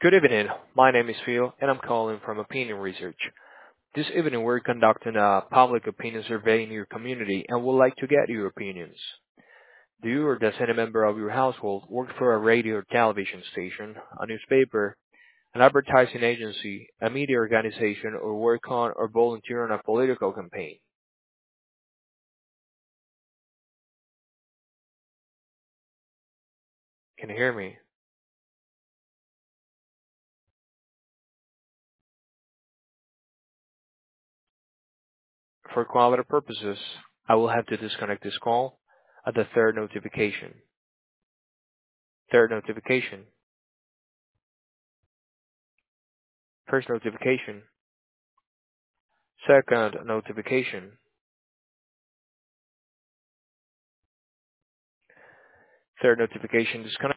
Good evening. My name is Phil, and I'm calling from Opinion Research. This evening, we're conducting a public opinion survey in your community and would like to get your opinions. Do you or does any member of your household work for a radio or television station, a newspaper, an advertising agency, a media organization, or work on or volunteer on a political campaign? Can you hear me? For quality purposes, I will have to disconnect this call at the third notification. Third notification. First notification. Second notification. Third notification disconnect.